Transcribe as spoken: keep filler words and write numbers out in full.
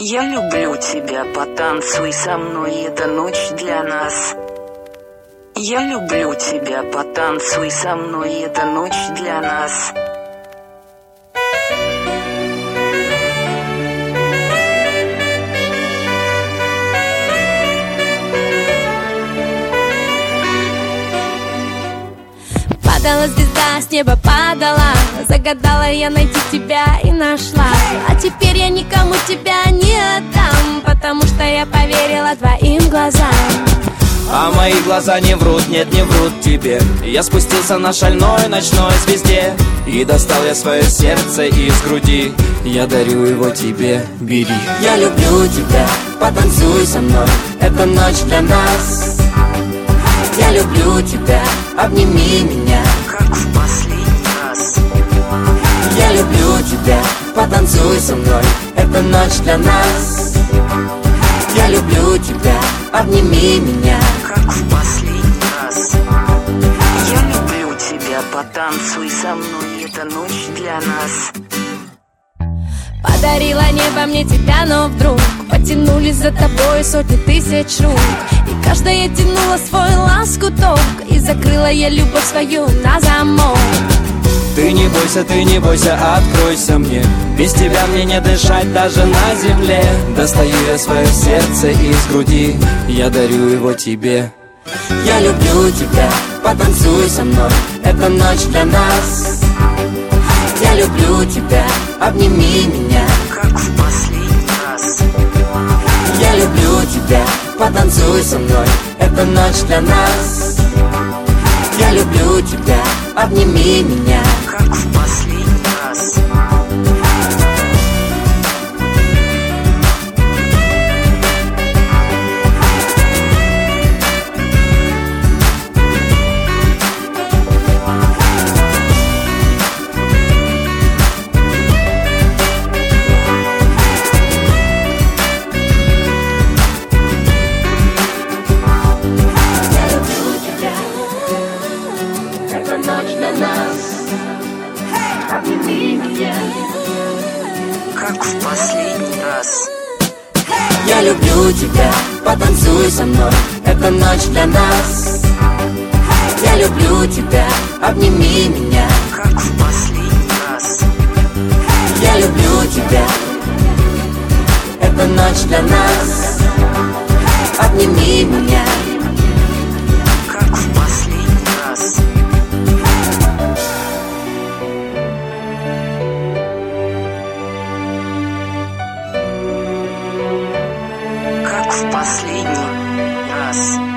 Я люблю тебя, потанцуй со мной, эта ночь для нас. Я люблю тебя, потанцуй со мной, эта ночь для нас. Падала звезда, с неба падала, загадала я найти тебя и нашла. А теперь я никому тебя не отдам, потому что я поверила твоим глазам. А мои глаза не врут, нет, не врут тебе. Я спустился на шальной ночной звезде и достал я свое сердце из груди. Я дарю его тебе, бери. Я люблю тебя, потанцуй со мной, эта ночь для нас. Я люблю тебя, обними меня, как в последний раз. Я люблю тебя, потанцуй со мной, эта ночь для нас. Я люблю тебя, обними меня, как в последний раз. Я люблю тебя, потанцуй со мной, эта ночь для нас. Подарила небо мне тебя, но вдруг потянулись за тобой сотни тысяч рук, и каждая тянула свой лоскуток, и закрыла я любовь свою на замок. Ты не бойся, ты не бойся, откройся мне. Без тебя мне не дышать даже на земле. Достаю я свое сердце из груди, я дарю его тебе. Я люблю тебя, потанцуй со мной, эта ночь для нас. Я люблю тебя, обними меня, как в последний раз. Я люблю тебя, потанцуй со мной, эта ночь для нас. Я люблю тебя, обними меня, как в последний раз. Как в последний раз. Я люблю тебя, потанцуй со мной, эта ночь для нас. Я люблю тебя, обними меня, как в последний раз. Я люблю тебя, эта ночь для нас. Обними меня, как в последний раз. Как в последний раз.